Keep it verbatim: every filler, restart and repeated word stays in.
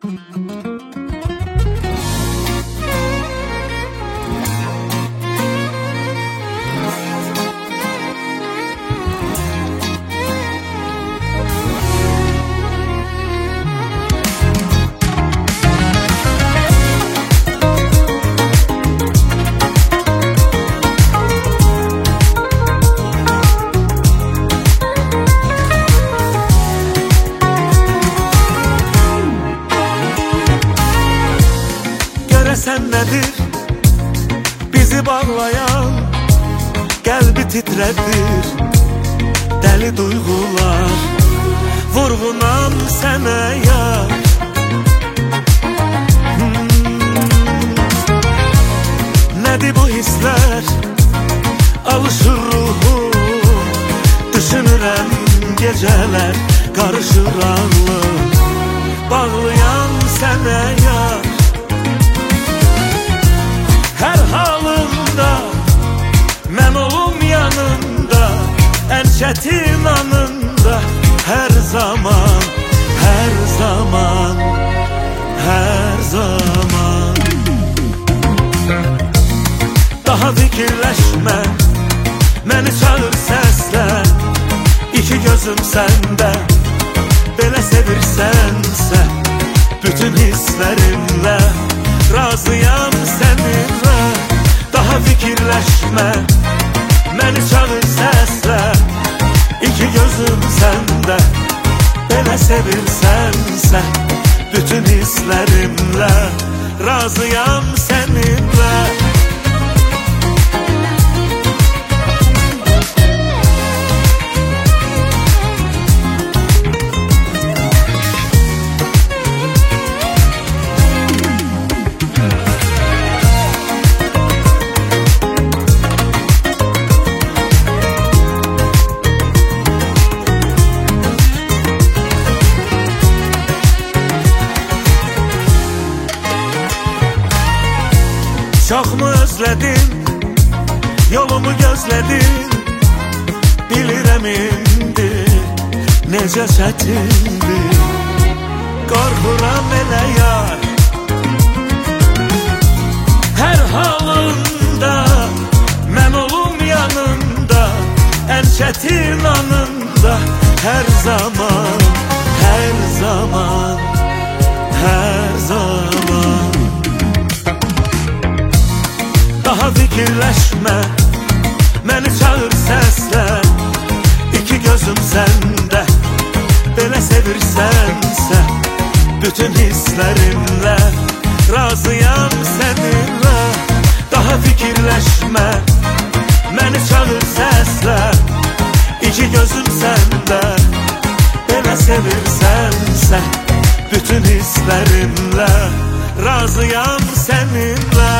Göresen nedir bizi bağlayan, kalbi titredir deli duygular, vurgunam sənə yar. hmm. Nedir bu hisler, alışır ruhum, düşünürəm geceler, karışır ağlım, bağlayan sənə yar. Her halında mən olum yanında, en çetin anında, her zaman, her zaman, her zaman. Daha fikirleşme, beni çağır sesle, iki gözüm sende, belə sevirsense, bütün hislerimle razıyam seninle. Daha fikirleşme, beni çağır sesle, iki gözüm sende, belə sevirsense, bütün hislerimle razıyam seninle. Çok mu özledin, yolumu gözledin, bilirəm indi necə çətindir, qorxuram elə yar. Her halında mən olum yanında, en çetin anında, her zaman, her zaman, her zaman. Daha fikirleşme, beni çağır sesle, iki gözüm sende, belə sevirsense, bütün hislerimle razıyam seninle. Daha fikirleşme, beni çağır sesle, iki gözüm sende, belə sevirsense, bütün hislerimle razıyam seninle.